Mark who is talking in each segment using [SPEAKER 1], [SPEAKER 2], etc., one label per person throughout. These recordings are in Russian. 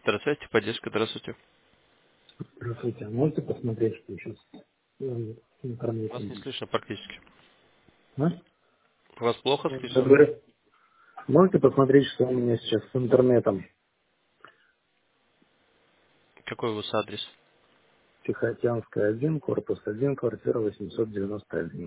[SPEAKER 1] Здравствуйте, поддержка, здравствуйте.
[SPEAKER 2] Здравствуйте. А можете посмотреть, что сейчас в
[SPEAKER 1] Вас
[SPEAKER 2] интернете?
[SPEAKER 1] не слышно практически.
[SPEAKER 2] А?
[SPEAKER 1] Вас плохо
[SPEAKER 2] Я
[SPEAKER 1] слышно?
[SPEAKER 2] говорю, можете посмотреть, что у меня сейчас с интернетом?
[SPEAKER 1] Какой у вас адрес?
[SPEAKER 2] Тихоокеанская 1, корпус 1, квартира 891.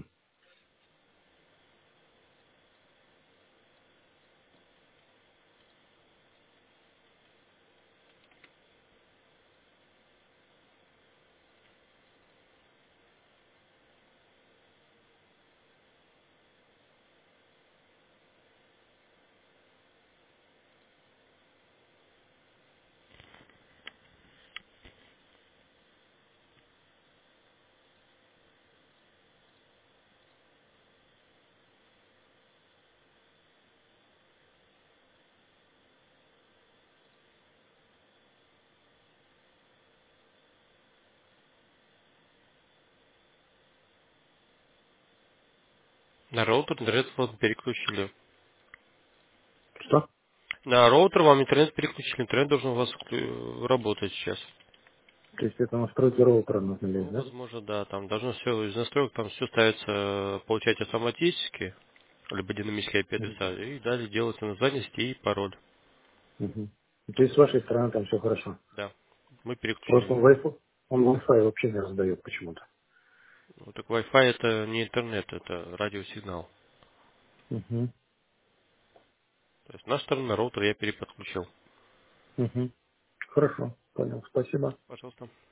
[SPEAKER 1] На роутер интернет вам переключили.
[SPEAKER 2] Что?
[SPEAKER 1] На роутер вам интернет переключили. Интернет должен у вас работать сейчас.
[SPEAKER 2] То есть это настройки роутера нужно лезть,
[SPEAKER 1] Ну,
[SPEAKER 2] да?
[SPEAKER 1] возможно, да. Там должно все из настроек, там все ставится, получать автоматически, либо динамические IP-адреса, и далее делается название сети и пароль.
[SPEAKER 2] Угу. То есть с вашей стороны там все хорошо.
[SPEAKER 1] Да. Мы
[SPEAKER 2] Просто
[SPEAKER 1] переключили.
[SPEAKER 2] он Wi-Fi вообще не раздает почему-то.
[SPEAKER 1] Вот так Wi-Fi это не интернет, это радиосигнал.
[SPEAKER 2] Угу.
[SPEAKER 1] То есть на сторону на роутер я переподключил.
[SPEAKER 2] Угу. Хорошо, понял. Спасибо.
[SPEAKER 1] Пожалуйста.